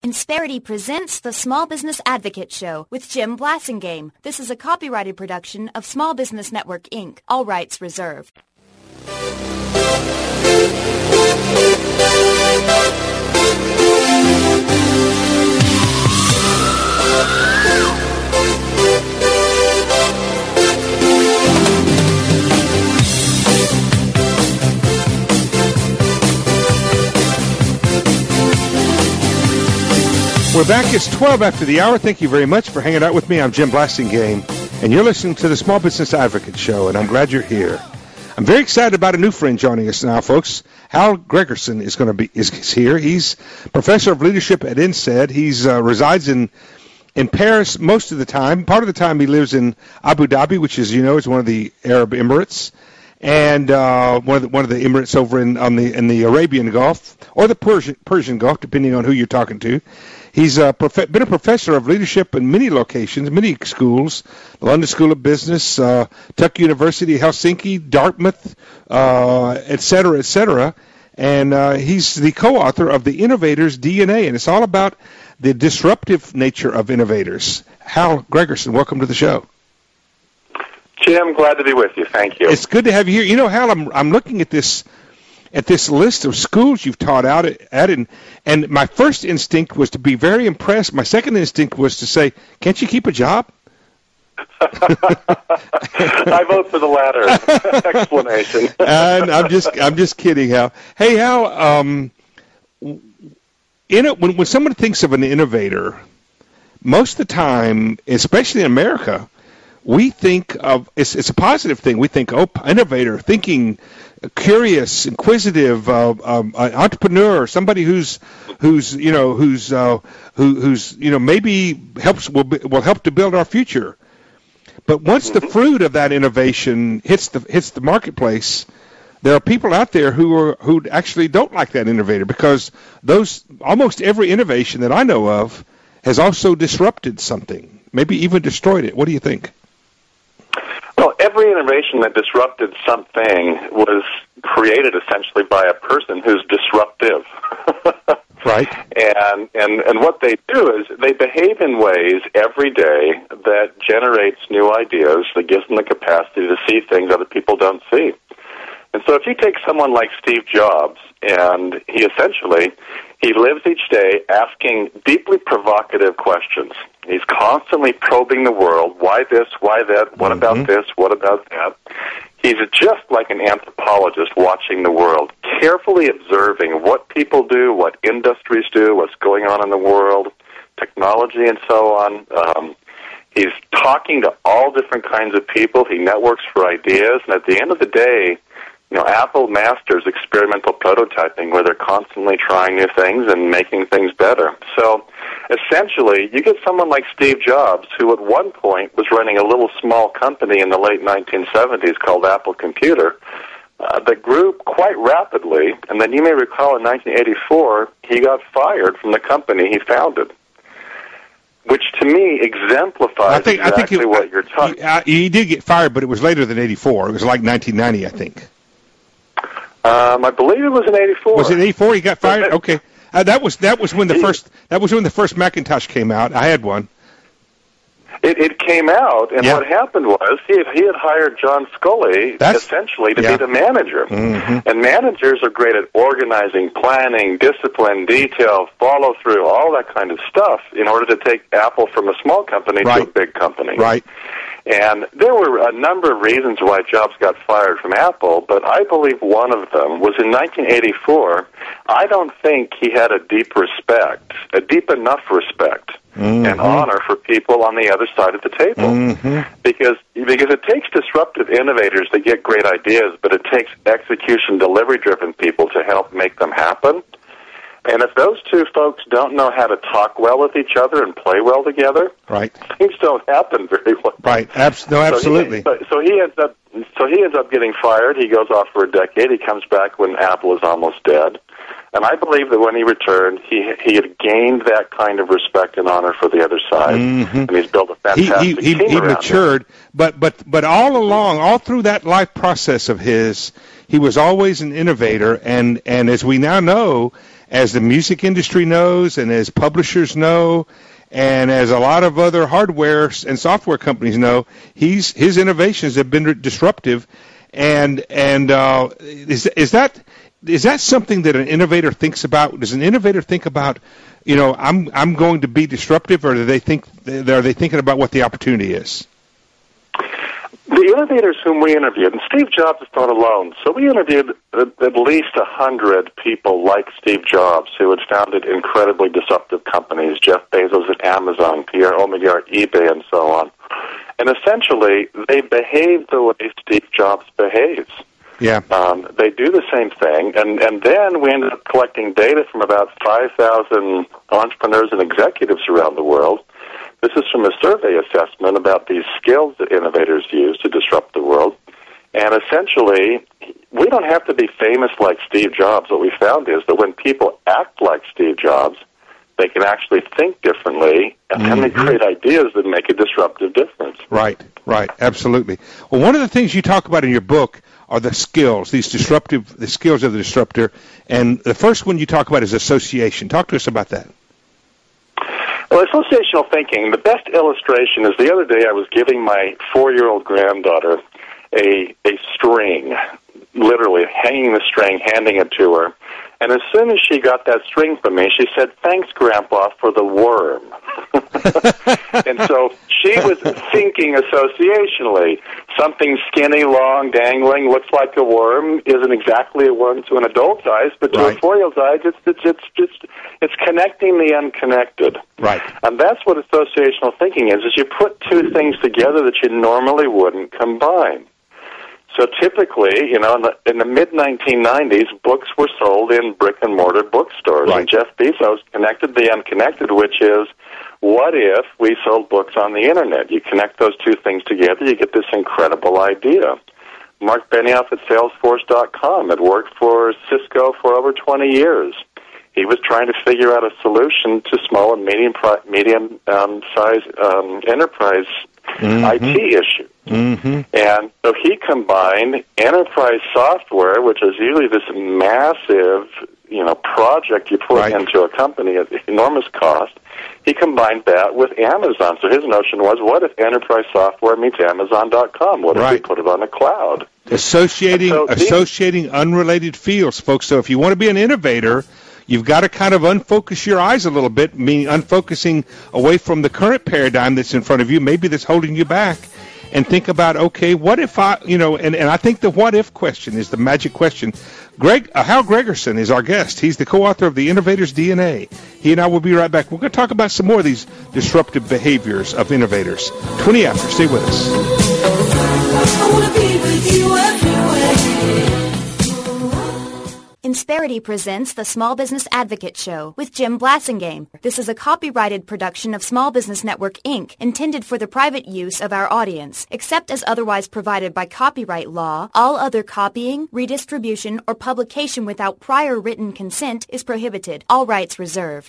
Insperity presents the Small Business Advocate Show with Jim Blasingame. This is a copyrighted production of Small Business Network, Inc. All rights reserved. We're back. It's 12 after the hour. Thank you very much for hanging out with me. I'm Jim Blasingame, and you're listening to the Small Business Advocate Show, and I'm glad you're here. I'm very excited about a new friend joining us now, folks. Hal Gregerson is here. He's professor of leadership at INSEAD. He resides in Paris most of the time. Part of the time he lives in Abu Dhabi, which, as you know, is one of the Arab Emirates, and one of the Emirates over in the Arabian Gulf or the Persian Gulf, depending on who you're talking to. He's been a professor of leadership in many locations, many schools, the London School of Business, Tuck University, Helsinki, Dartmouth, et cetera, et cetera. And he's the co-author of The Innovator's DNA, and it's all about the disruptive nature of innovators. Hal Gregerson, welcome to the show. Jim, glad to be with you. Thank you. It's good to have you here. You know, Hal, I'm looking at this list of schools you've taught out at, and my first instinct was to be very impressed. My second instinct was to say, can't you keep a job? I vote for the latter explanation. And I'm just kidding, Hal. Hey, Hal, when someone thinks of an innovator, most of the time, especially in America, we think of it's a positive thing. We think, innovator, thinking, curious, inquisitive, an entrepreneur, somebody who's maybe will help to build our future. But once the fruit of that innovation hits the marketplace, there are people out there who actually don't like that innovator, because almost every innovation that I know of has also disrupted something, maybe even destroyed it. What do you think? Well, every innovation that disrupted something was created essentially by a person who's disruptive. Right. And what they do is they behave in ways every day that generates new ideas, that gives them the capacity to see things other people don't see. And so if you take someone like Steve Jobs, and he lives each day asking deeply provocative questions. He's constantly probing the world. Why this? Why that? What about this? What about that? He's just like an anthropologist watching the world, carefully observing what people do, what industries do, what's going on in the world, technology and so on. He's talking to all different kinds of people. He networks for ideas. And at the end of the day, Apple masters experimental prototyping, where they're constantly trying new things and making things better. So essentially, you get someone like Steve Jobs, who at one point was running a little small company in the late 1970s called Apple Computer, that grew quite rapidly. And then you may recall in 1984, he got fired from the company he founded, which to me exemplifies exactly what you're talking about. He did get fired, but it was later than 84. It was like 1990, I think. I believe it was in 84. Was it 84 he got fired? Okay. That was when the first Macintosh came out. I had one. It came out, and what happened was he had hired John Sculley essentially to be the manager. Mm-hmm. And managers are great at organizing, planning, discipline, detail, follow through, all that kind of stuff in order to take Apple from a small company to a big company. Right. And there were a number of reasons why Jobs got fired from Apple, but I believe one of them was in 1984, I don't think he had a deep enough respect and honor for people on the other side of the table. Because it takes disruptive innovators to get great ideas, but it takes execution, delivery-driven people to help make them happen. And if those two folks don't know how to talk well with each other and play well together, things don't happen very well. Right. Absolutely. So he ends up getting fired. He goes off for a decade. He comes back when Apple is almost dead. And I believe that when he returned, he had gained that kind of respect and honor for the other side, and he's built a fantastic team around him. He matured, but all along, all through that life process of his, he was always an innovator, and as we now know, as the music industry knows and as publishers know and as a lot of other hardware and software companies know, his innovations have been disruptive. And is that something that an innovator thinks about? Does an innovator think about, I'm going to be disruptive, or are they thinking about what the opportunity is? The innovators whom we interviewed, and Steve Jobs is not alone, so we interviewed at least 100 people like Steve Jobs who had founded incredibly disruptive companies, Jeff Bezos at Amazon, Pierre Omidyar at eBay, and so on. And essentially, they behave the way Steve Jobs behaves. Yeah. They do the same thing, and then we ended up collecting data from about 5,000 entrepreneurs and executives around the world. This is from a survey assessment about these skills that innovators use to disrupt the world. And essentially, we don't have to be famous like Steve Jobs. What we found is that when people act like Steve Jobs, they can actually think differently, and then they create ideas that make a disruptive difference. Right, absolutely. Well, one of the things you talk about in your book are the skills, the skills of the disruptor. And the first one you talk about is association. Talk to us about that. Well, associational thinking, the best illustration is the other day I was giving my 4-year-old granddaughter a string, literally hanging the string, handing it to her. And as soon as she got that string from me, she said, "Thanks, Grandpa, for the worm." And so she was thinking associationally. Something skinny, long, dangling, looks like a worm, isn't exactly a worm to an adult's eyes, but to a 4-year-old's eyes, it's connecting the unconnected. Right. And that's what associational thinking is you put two things together that you normally wouldn't combine. So typically, in the mid-1990s, books were sold in brick-and-mortar bookstores. Right. And Jeff Bezos connected the unconnected, which is, what if we sold books on the Internet? You connect those two things together, you get this incredible idea. Mark Benioff at Salesforce.com had worked for Cisco for over 20 years. He was trying to figure out a solution to small and medium-sized enterprise IT issues. And so he combined enterprise software, which is usually this massive, project you put into a company at enormous cost. He combined that with Amazon. So his notion was, what if enterprise software meets Amazon.com? What if we put it on the cloud? Associating unrelated fields, folks. So if you want to be an innovator, you've got to kind of unfocus your eyes a little bit, meaning unfocusing away from the current paradigm that's in front of you, maybe that's holding you back, and think about, okay, what if and I think the what if question is the magic question. Hal Gregerson is our guest. He's the co-author of The Innovator's DNA. He and I will be right back. We're going to talk about some more of these disruptive behaviors of innovators. 20 after. Stay with us. I want to be with you everywhere. Insperity presents the Small Business Advocate Show with Jim Blasingame. This is a copyrighted production of Small Business Network, Inc., intended for the private use of our audience. Except as otherwise provided by copyright law, all other copying, redistribution, or publication without prior written consent is prohibited. All rights reserved.